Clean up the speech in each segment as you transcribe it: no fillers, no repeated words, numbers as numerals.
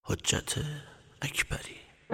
حجت اکبری.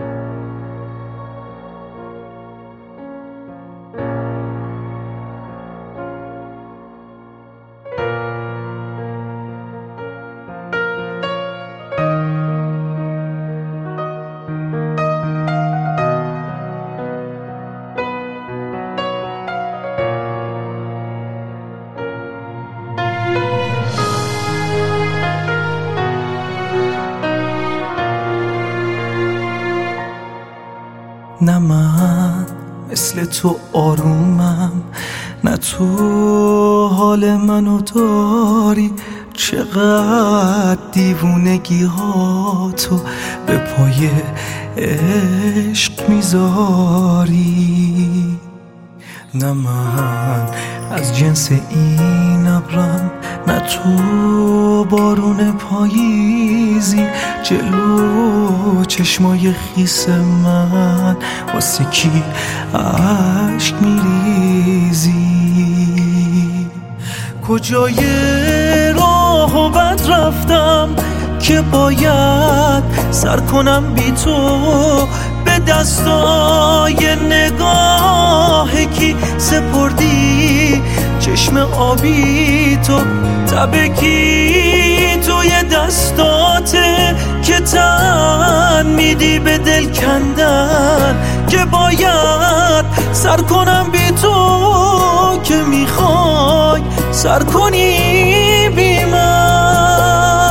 نه من مثل تو آرومم، نه تو حال منو داری. چقدر دیوونگی ها تو به پای عشق میذاری. نه من از جنس این ابرم، نه تو بارون پاییزی. جلو چشمای خیس من واسه کی عشق میریزی؟ کجای راه و بد رفتم که باید سر کنم بی تو؟ به دستای نگاه کی سپردی چشم آبی تو؟ تبکی توی دستاته که تن میدی به دل کندن، که باید سر کنم بی تو که میخوای سر کنی بی من.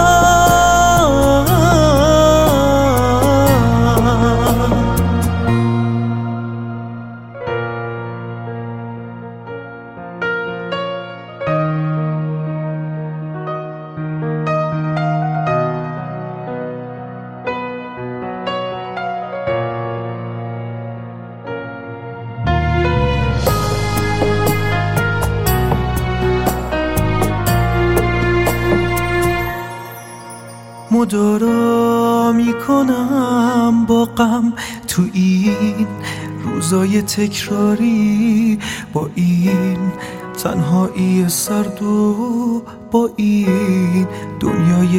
مدارا میکنم با غم تو این روزای تکراری، با این تنهایی سرد و با این دنیای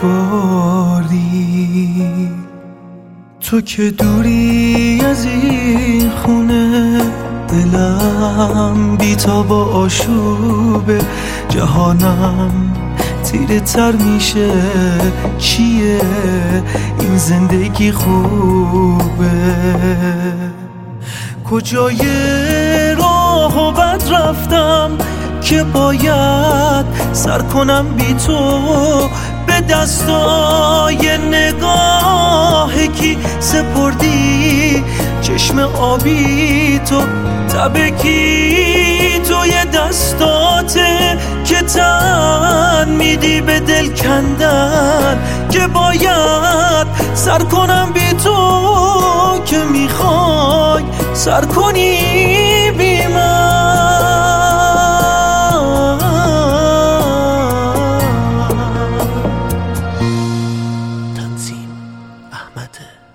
اجباری. تو که دوری از این خونه، دلم بی‌تاب و آشوبه. جهانم تیره تر میشه، چیه این زندگی خوبه؟ کجای راه و بد رفتم که باید سر کنم بی تو؟ به دستای نگاه کی سپردی چشم آبی تو؟ تبکی توی دستاته که تن میدی به دل کندن، که باید سر کنم بی تو که میخوای سر کنی بی من. تنظیم احمد